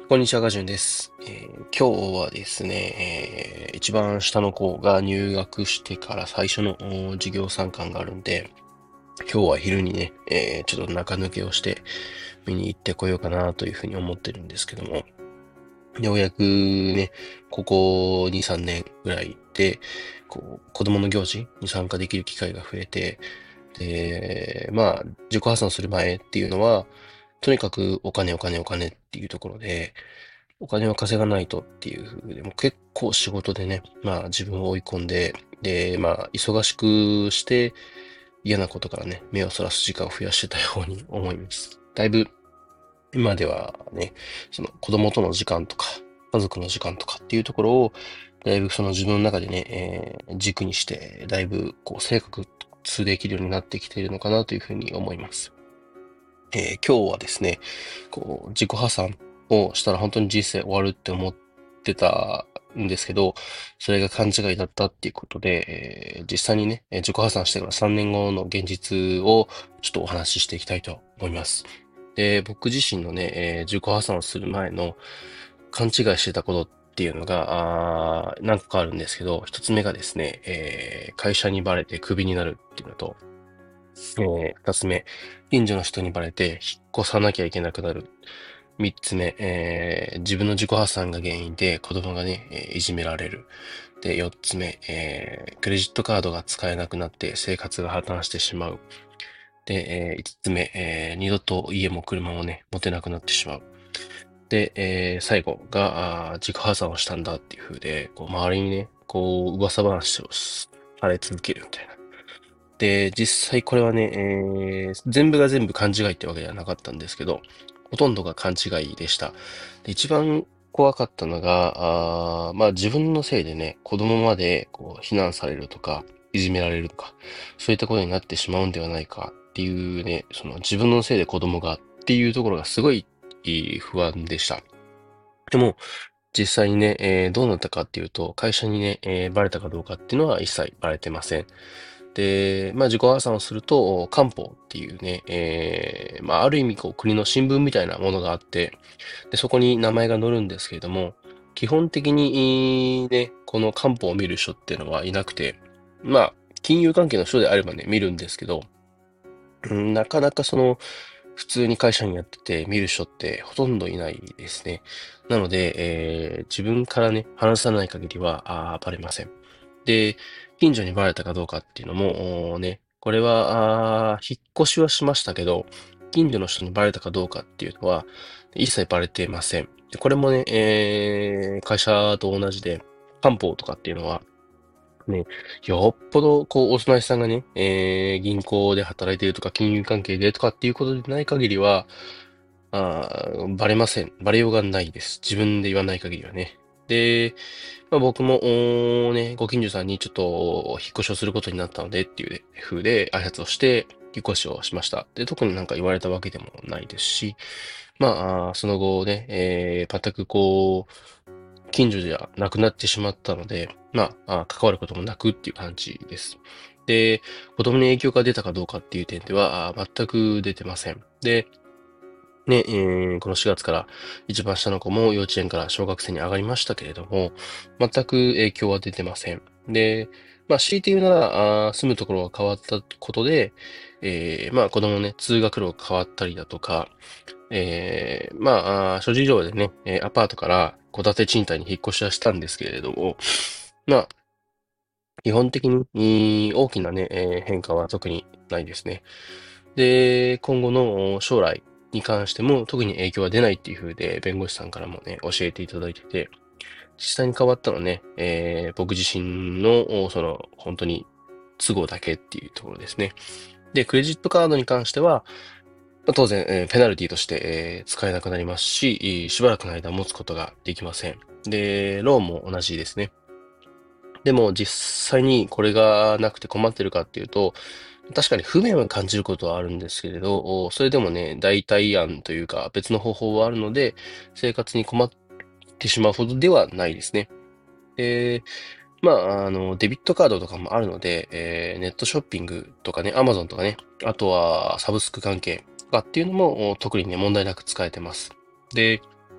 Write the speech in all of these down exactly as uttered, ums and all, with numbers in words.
こんにちは、ガジュンです。えー今日はですね、えー一番下の子が入学してから最初のお授業参観があるんで、今日は昼にね、えーちょっと中抜けをして見に行ってこようかなというふうに思ってるんですけども、ようやくね、ここに、さんねんぐらいで、こう、子供の行事に参加できる機会が増えて、で、まあ、自己破産する前っていうのは、とにかくお金お金お金っていうところで、お金を稼がないとっていう風で、もう結構仕事でね、まあ自分を追い込んで、で、まあ忙しくして嫌なことからね、目をそらす時間を増やしてたように思います。だいぶ今ではね、その子供との時間とか、家族の時間とかっていうところを、だいぶその自分の中でね、えー軸にして、だいぶこう性格通できるようになってきているのかなというふうに思います。えー今日はですね、こう、自己破産をしたら本当に人生終わるって思ってたんですけど、それが勘違いだったっていうことで、えー実際にね、えー自己破産してからさんねんごの現実をちょっとお話ししていきたいと思います。で、僕自身のね、えー自己破産をする前の勘違いしてたことっていうのが、あー何個かあるんですけど、一つ目がですね、えー会社にバレてクビになるっていうのと、えー二つ目、近所の人にバレて引っ越さなきゃいけなくなる。三つ目、えー自分の自己破産が原因で子供がね、えーいじめられる。で、四つ目、えークレジットカードが使えなくなって生活が破綻してしまう。で、えー五つ目、えー二度と家も車もね、持てなくなってしまう。で、えー最後が、あー自己破産をしたんだっていう風で、こう周りにね、こう噂話をされ続けるみたいな。で、実際これはね、えー全部が全部勘違いってわけではなかったんですけど、ほとんどが勘違いでした。で一番怖かったのが、あーまあ自分のせいでね、子供までこう非難されるとか、いじめられるとか、そういったことになってしまうんではないかっていうね、その自分のせいで子供がっていうところがすごい不安でした。でも、実際にね、えーどうなったかっていうと、会社にね、えーバレたかどうかっていうのは一切バレてません。で、まあ、自己破産をすると、官報っていうね、えーまあ、ある意味こう国の新聞みたいなものがあって、で、そこに名前が載るんですけれども、基本的にね、この官報を見る人っていうのはいなくて、まあ、金融関係の人であればね、見るんですけど、うん、なかなかその、普通に会社にやってて見る人ってほとんどいないですね。なので、えー自分からね、話さない限りは、あーバレません。で、近所にバレたかどうかっていうのも、おーね、これは、あー引っ越しはしましたけど、近所の人にバレたかどうかっていうのは、一切バレてません。でこれもね、えー会社と同じで、官報とかっていうのは、ね、よっぽど、こう、お隣さんがね、えー銀行で働いているとか、金融関係でとかっていうことでない限りは、あーバレません。バレようがないです。自分で言わない限りはね。で、まあ、僕も、おーね、ご近所さんにちょっと引っ越しをすることになったのでっていう風で挨拶をして引っ越しをしました。で、特になんか言われたわけでもないですし、まあ、あーその後ね、えー全くこう、近所じゃなくなってしまったので、まあ、あ関わることもなくっていう感じです。で、子供に影響が出たかどうかっていう点では、あ全く出てません。で、ね、えーこのしがつから一番下の子も幼稚園から小学生に上がりましたけれども、全く影響は出てません。で、まあ、強いて言うなら、あー住むところが変わったことで、えーまあ、子供のね、通学路が変わったりだとか、えーまあ、あー諸事情でね、えーアパートから戸建て賃貸に引っ越しはしたんですけれども、まあ、基本的にいい大きなね、えー変化は特にないですね。で、今後の将来に関しても特に影響は出ないっていう風で、弁護士さんからもね、教えていただいてて、実際に変わったのはね、えー僕自身の、その、本当に都合だけっていうところですね。で、クレジットカードに関しては、まあ当然、えーペナルティとして、えー使えなくなりますし、しばらくの間持つことができません。で、ローンも同じですね。でも実際にこれがなくて困ってるかっていうと、確かに不便は感じることはあるんですけれど、おそれでもね、代替案というか別の方法はあるので、生活に困ってしまうほどではないですね。で、まあ、あの、デビットカードとかもあるので、えーネットショッピングとかね、アマゾンとかね、あとはサブスク関係とかっていうのもお特にね、問題なく使えてます。で、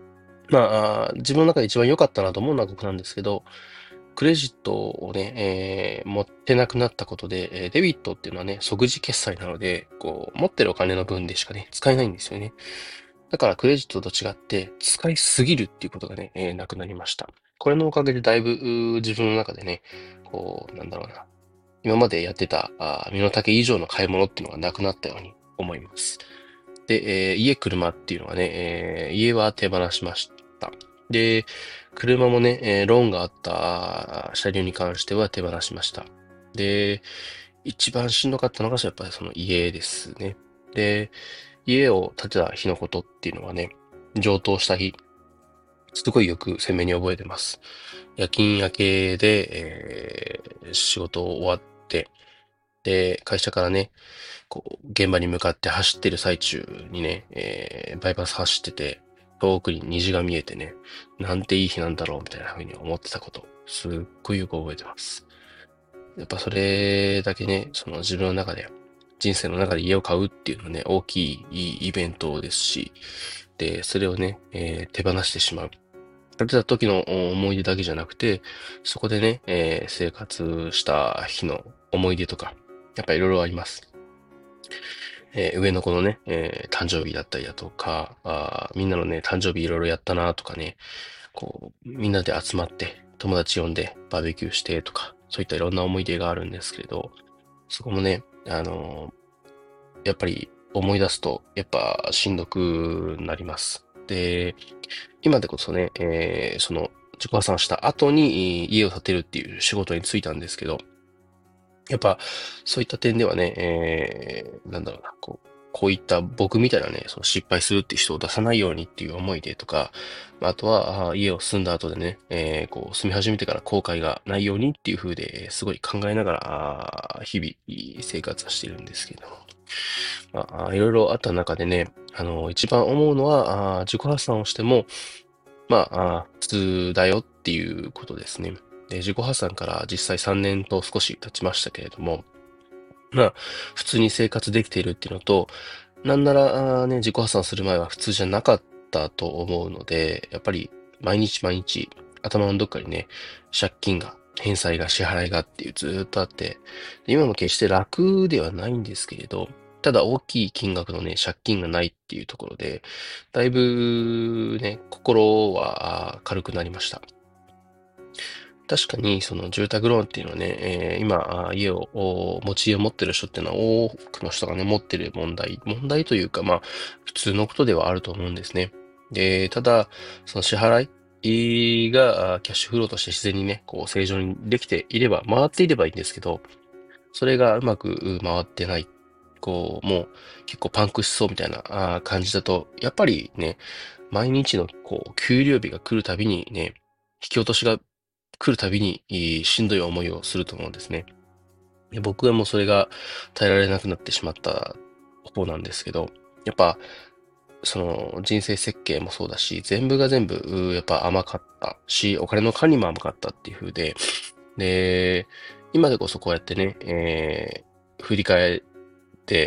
まあ、あー自分の中で一番良かったなと思うのは僕なんですけど、クレジットをね、えー持ってなくなったことで、えーデビットっていうのはね、即時決済なので、こう、持ってるお金の分でしかね、使えないんですよね。だからクレジットと違って、使いすぎるっていうことがね、えーなくなりました。これのおかげでだいぶうー自分の中でね、こう、なんだろうな、今までやってたあー身の丈以上の買い物っていうのがなくなったように思います。で、えー家、車っていうのはね、えー家は手放しました。で、車もね、えーローンがあったあー車両に関しては手放しました。で、一番しんどかったのが、やっぱりその家ですね。で、家を建てた日のことっていうのはね、上等した日、すごいよく鮮明に覚えてます。夜勤明けで、えー仕事終わって、で、会社からね、こう、現場に向かって走ってる最中にね、えーバイパス走ってて、遠くに虹が見えてね、なんていい日なんだろうみたいな風に思ってたこと、すっごいよく覚えてます。やっぱそれだけね、その自分の中で、人生の中で家を買うっていうのはね、大きいいいイベントですし、で、それをね、えー手放してしまう。建てた時のお思い出だけじゃなくて、そこでね、えー生活した日の思い出とか、やっぱいろいろあります。えー上の子のね、えー誕生日だったりだとか、あーみんなのね、誕生日いろいろやったなとかね、こう、みんなで集まって、友達呼んでバーベキューしてとか、そういったいろんな思い出があるんですけれど、そこもね、あのーやっぱり思い出すと、やっぱしんどくなります。で、今でこそね、えーその、自己破産した後にえー家を建てるっていう仕事に就いたんですけど、やっぱ、そういった点ではね、えー、なんだろうな、こう、こういった僕みたいなね、その失敗するっていう人を出さないようにっていう思いでとか、まああとは、あー家を住んだ後でね、えーこう、住み始めてから後悔がないようにっていう風で、すごい考えながら、あー日々生活はしているんですけども。まあ、あーいろいろあった中でね、あの、一番思うのは、あー自己破産をしても、まあ、あー普通だよっていうことですね。で、自己破産から実際さんねんと少し経ちましたけれども、まあ、普通に生活できているっていうのと、なんなら、あーね、自己破産する前は普通じゃなかったと思うので、やっぱり毎日毎日頭のどっかにね、借金が、返済が、支払いがっていうずーっとあって、で今も決して楽ではないんですけれど、ただ大きい金額のね、借金がないっていうところで、だいぶね、心はあー軽くなりました。確かに、その住宅ローンっていうのはね、えー今、あ家を、お持ち家を持ってる人っていうのは多くの人がね、持ってる問題、問題というか、まあ、普通のことではあると思うんですね。で、ただ、その支払いが、あキャッシュフローとして自然にね、こう、正常にできていれば、回っていればいいんですけど、それがうまくう回ってない。こう、もう結構パンクしそうみたいなあー感じだと、やっぱりね、毎日のこう、給料日が来るたびにね、引き落としが来るたびにいいしんどい思いをすると思うんですね。で僕はもうそれが耐えられなくなってしまった方なんですけど、やっぱその人生設計もそうだし、全部が全部うーやっぱ甘かったし、お金の管理も甘かったっていう風で、で、今でこそこうやってね、えー振り返って、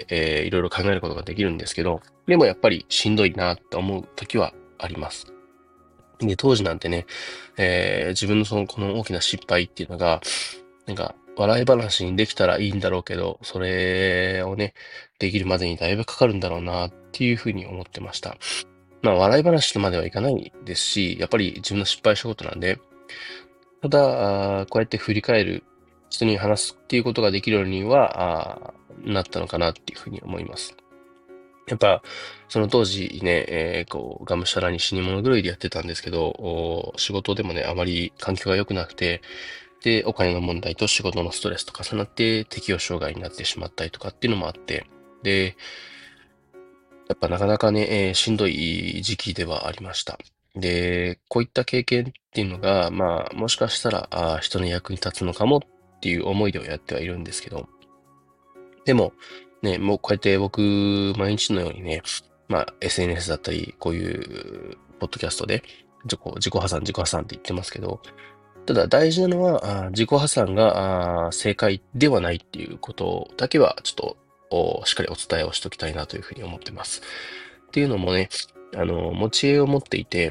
えーいろいろ考えることができるんですけど、でもやっぱりしんどいなって思う時はあります。で、当時なんてね、えー自分のその、この大きな失敗っていうのが、なんか、笑い話にできたらいいんだろうけど、それをね、できるまでにだいぶかかるんだろうなっていうふうに思ってました。まあ、笑い話とまではいかないですし、やっぱり自分の失敗したことなんで、ただ、あーこうやって振り返る、人に話すっていうことができるようには、あーなったのかなっていうふうに思います。やっぱ、その当時ね、えーこう、がむしゃらに死に物狂いでやってたんですけど、お仕事でもね、あまり環境が良くなくて、で、お金の問題と仕事のストレスと重なって適応障害になってしまったりとかっていうのもあって、で、やっぱなかなかね、えーしんどい時期ではありました。で、こういった経験っていうのが、まあ、もしかしたら、あー人の役に立つのかもっていう思いではやってはいるんですけど、でも、ね、もうこうやって僕、毎日のようにね、まあ、エスエヌエス だったり、こういう、ポッドキャストで、自己、自己破産、自己破産って言ってますけど、ただ大事なのは、あー自己破産があー正解ではないっていうことだけは、ちょっと、おしっかりお伝えをしておきたいなというふうに思ってます。っていうのもね、あの、持ち家を持っていて、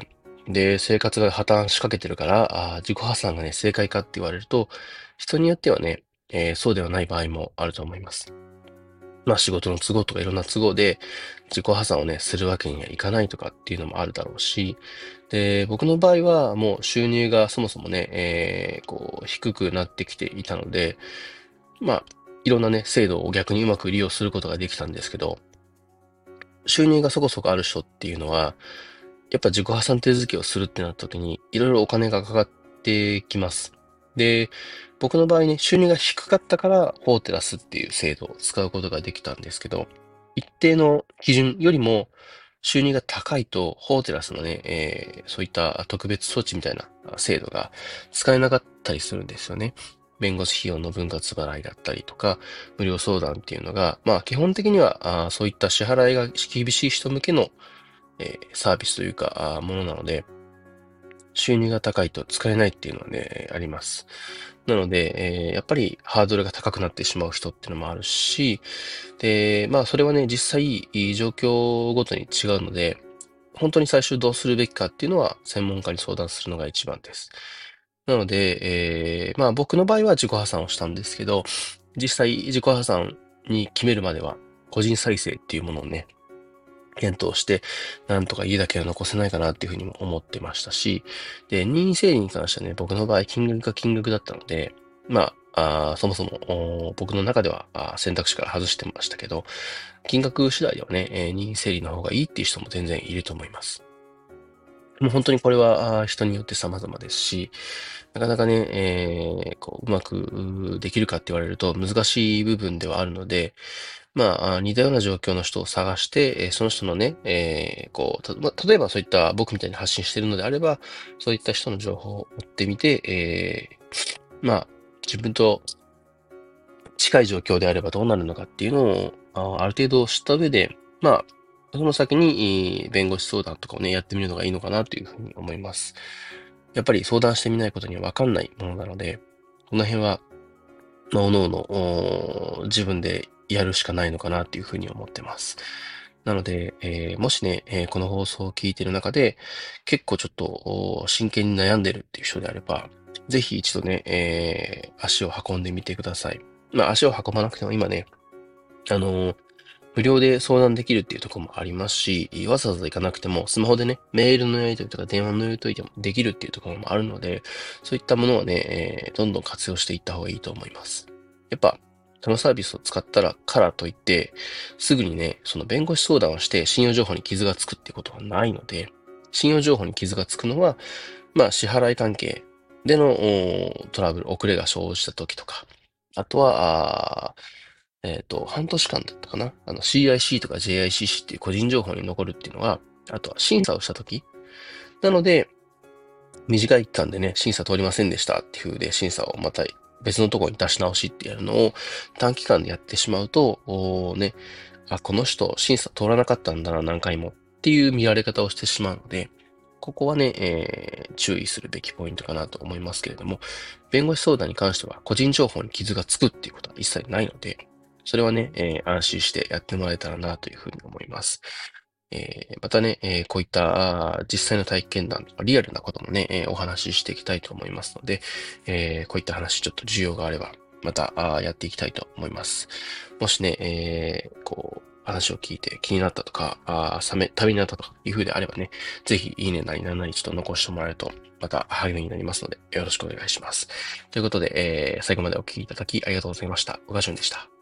で、生活が破綻しかけてるから、あー自己破産がね、正解かって言われると、人によってはね、えーそうではない場合もあると思います。まあ仕事の都合とかいろんな都合で自己破産をね、するわけにはいかないとかっていうのもあるだろうし、で、僕の場合はもう収入がそもそもね、えーこう、低くなってきていたので、まあ、いろんなね、制度を逆にうまく利用することができたんですけど、収入がそこそこある人っていうのは、やっぱ自己破産手続きをするってなった時に、いろいろお金がかかってきます。で、僕の場合ね、収入が低かったから、フォーテラスっていう制度を使うことができたんですけど、一定の基準よりも収入が高いと、フォーテラスのね、えーそういった特別措置みたいな制度が使えなかったりするんですよね。弁護士費用の分割払いだったりとか、無料相談っていうのが、まあ基本的には、あーそういった支払いが厳しい人向けのえーサービスというか、あーものなので、収入が高いと使えないっていうのはね、あります。なので、えーやっぱりハードルが高くなってしまう人っていうのもあるし、で、まあそれはね、実際状況ごとに違うので、本当に最終どうするべきかっていうのは専門家に相談するのが一番です。なので、えーまあ僕の場合は自己破産をしたんですけど、実際自己破産に決めるまでは個人再生っていうものをね、検討して、なんとか家だけは残せないかなっていうふうにも思ってましたし、で、任意整理に関してはね、僕の場合金額が金額だったので、まあ、あーそもそもお僕の中ではあー選択肢から外してましたけど、金額次第ではね、えー任意整理の方がいいっていう人も全然いると思います。もう本当にこれはあー人によって様々ですし、なかなかね、えーこう、うまくうーできるかって言われると難しい部分ではあるので、まあ、あ似たような状況の人を探して、えーその人のね、えーこう、たまあ例えばそういった僕みたいに発信しているのであれば、そういった人の情報を追ってみて、えーまあ、自分と近い状況であればどうなるのかっていうのを、あある程度知った上で、まあ、その先に、えー弁護士相談とかをね、やってみるのがいいのかなというふうに思います。やっぱり相談してみないことにはわかんないものなので、この辺は、まあ、おのおの、おー自分でやるしかないのかなっていうふうに思ってます。なので、えーもしね、えーこの放送を聞いている中で、結構ちょっとお真剣に悩んでるっていう人であれば、ぜひ一度ね、えー足を運んでみてください。まあ、足を運ばなくても今ね、あのー無料で相談できるっていうところもありますし、わざわざ行かなくても、スマホでね、メールのやり取りとか電話のやり取りでもできるっていうところもあるので、そういったものはね、えーどんどん活用していった方がいいと思います。やっぱ、そのサービスを使ったら、からといって、すぐにね、その弁護士相談をして信用情報に傷がつくっていうことはないので、信用情報に傷がつくのは、まあ、支払い関係でのおトラブル、遅れが生じた時とか、あとは、あーえっと、半年間だったかな。あの シーアイシー とか ジェイアイシーシー っていう個人情報に残るっていうのは、あとは審査をした時。なので、短い期間でね、審査通りませんでしたっていう風で審査をまた別のところに出し直しってやるのを短期間でやってしまうと、おーね、あ、この人審査通らなかったんだな、何回もっていう見られ方をしてしまうので、ここはね、えー注意するべきポイントかなと思いますけれども、弁護士相談に関しては個人情報に傷がつくっていうことは一切ないので、それはね、えー安心してやってもらえたらなというふうに思います。えーまたね、えーこういったあー実際の体験談とかリアルなこともね、えーお話ししていきたいと思いますので、えーこういった話ちょっと需要があれば、またあーやっていきたいと思います。もしね、えーこう、話を聞いて気になったとか、あーため、ためになったとかいう風であればね、ぜひいいねなりなんなりちょっと残してもらえると、また励みになりますので、よろしくお願いします。ということで、えー最後までお聞きいただきありがとうございました。小川淳でした。